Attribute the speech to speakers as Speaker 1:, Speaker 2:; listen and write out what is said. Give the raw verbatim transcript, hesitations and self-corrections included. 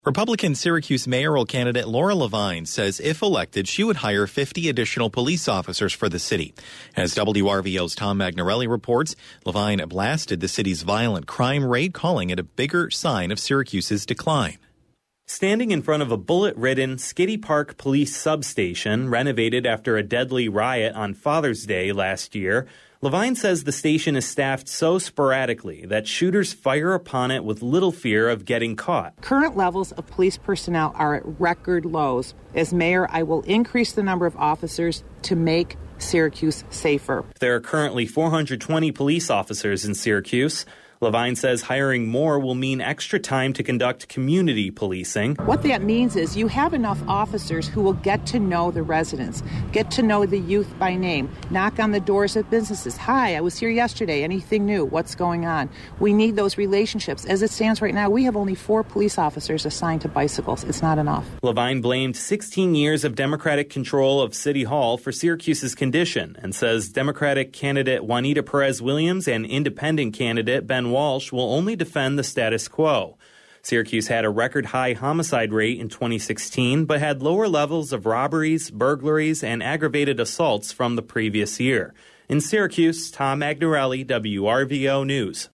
Speaker 1: Republican Syracuse mayoral candidate Laura Levine says if elected, she would hire fifty additional police officers for the city. As W R V O's Tom Magnarelli reports, Levine blasted the city's violent crime rate, calling it a bigger sign of Syracuse's decline.
Speaker 2: Standing in front of a bullet-ridden Skiddy Park police substation renovated after a deadly riot on Father's Day last year, Levine says the station is staffed so sporadically that shooters fire upon it with little fear of getting caught.
Speaker 3: Current levels of police personnel are at record lows. As mayor, I will increase the number of officers to make Syracuse safer.
Speaker 2: There are currently four hundred twenty police officers in Syracuse. Levine says hiring more will mean extra time to conduct community policing.
Speaker 3: What that means is you have enough officers who will get to know the residents, get to know the youth by name, knock on the doors of businesses. Hi, I was here yesterday. Anything new? What's going on? We need those relationships. As it stands right now, we have only four police officers assigned to bicycles. It's not enough.
Speaker 2: Levine blamed sixteen years of Democratic control of City Hall for Syracuse's condition and says Democratic candidate Juanita Perez Williams and independent candidate Ben Walsh will only defend the status quo. Syracuse had a record-high homicide rate in twenty sixteen, but had lower levels of robberies, burglaries, and aggravated assaults from the previous year. In Syracuse, Tom Magnarelli, W R V O News.